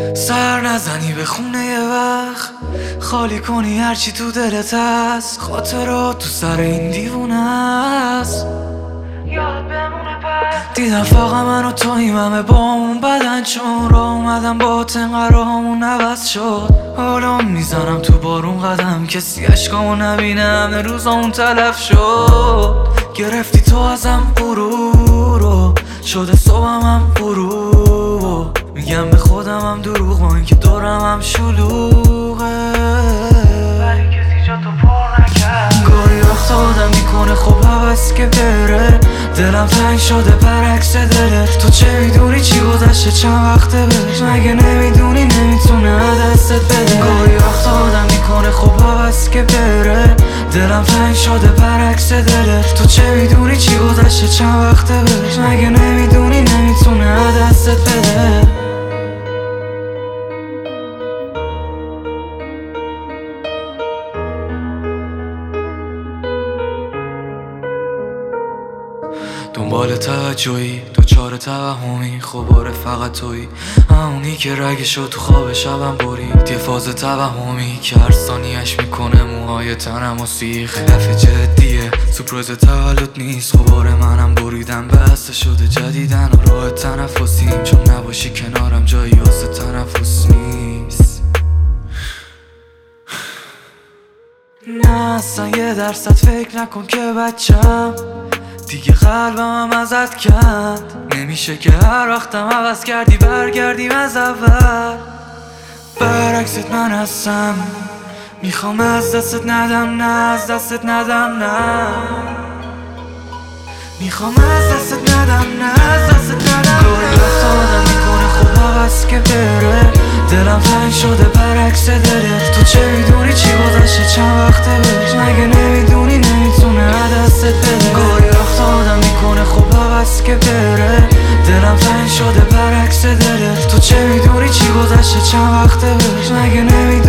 سر نزنی به خونه یه وقت، خالی کنی هرچی تو دلت هست. خاطرات تو سر این دیوونه است، یاد بمونه پس. دیدم فقط من و تویم همه با اون بدن، چون را اومدم با تنقرامون عوض شد. حالا میزنم تو بارون قدم، کسی عشقامو نبینه، همه روزامون تلف شد. گرفتی تو ازم غرورو، شده صبحم هم غروب. میگم به خودم هم دروغ، با اینکه دورم هم شلوغه، ولی کسی جا تو پر نکرد. گاهی وقتا آدم میکنه خب هوس که بره، دلم تنگ شده برعکس دلت. تو چه میدونی چی گذشته چند وقته بهش، مگه نمیدونی نمیتونه دستت بده. گاهی وقتا آدم میکنه خب هوس که بره، دلم تنگ شده برعکس دلت. تو چه میدونی چی گذشته چند وقته بهش، مگه نمیدونی نمیتونه دستت بده. دنبال توجهی، دوچار توهمی، خباره فقط تویی، همونی که رگشو تو خواب شبم برید. یه فاز توهمی که هر ثانیه‌اش میکنه موهای تنم و سیخ. دفعه جدیه، سورپرایز تولد نیست، خباره منم بریدم بسته شده جدیدن و راه تنفسیم. چون نباشی کنارم جایی واسه تنفس نیست. نه اصلا 1% فکر نکن که بچم، دیگه قلبم هم ازت کند. نمیشه که هر وقتم عوض کردی برگردیم از اول. برعکست من هستم، میخوام از دستت ندم، نه از دستت ندم، نه میخوام از دستت ندم، نه از دستت ندم. گاهی وقتا آدم میکنه خب هوس که بره، دلم تنگ شده برعکس دلت. تو چه میدونی چی گذشته چند وقته بهش، مگه نمیدونی نمیتونه دستت بده. گاهی وقتا آدم میکنه خب هوس که بره، دلم تنگ شده برعکس دلت. تو چه میدونی چی گذشته چند وقته بهش، مگه نمیدونی